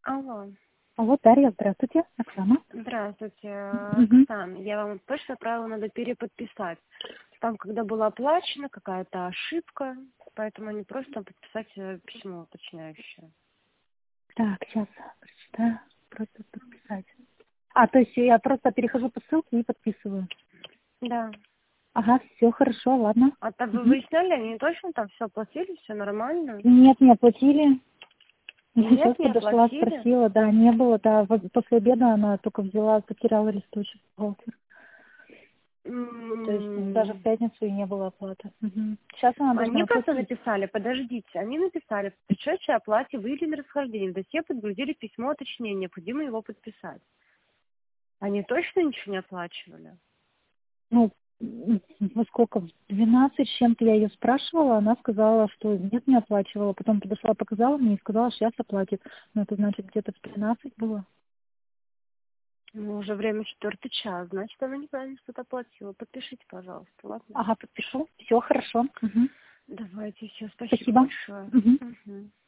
Алло. Алло, Дарья, здравствуйте, Оксана. Здравствуйте, Мгм. Оксана. Я вам почту отправила, надо переподписать. Там, когда было оплачено, какая-то ошибка, поэтому они просто подписать письмо уточняющее. Так, сейчас прочитаю, просто подписать. То есть я просто перехожу по ссылке и подписываю. Да. Ага, все хорошо, ладно. А там вы Мгм. выясняли, они точно там все оплатили, все нормально? Нет, не оплатили. Я сейчас Нет, не подошла, оплатили? спросила, да, не было, да, после обеда она только взяла, потеряла листочек бухгалтер. То есть даже в пятницу и не было оплаты. Мгм. Сейчас она должна Они просто оплатить. написали, подождите, они написали, в пришедшей оплате выявлены расхождения. В досье подгрузили письмо уточнения, необходимо его подписать. Они точно ничего не оплачивали? Ну, во сколько? В 12 с чем-то я ее спрашивала, она сказала, что нет, не оплачивала. Потом подошла, показала мне и сказала, что сейчас оплатит. Но это значит где-то в 13 было. Ну, уже время 4 час, значит, она неправильно что-то оплатила. Подпишите, пожалуйста, ладно? Ага, подпишу. Все хорошо. Мгм. Давайте, все, спасибо Спасибо. большое. Мгм. Мгм.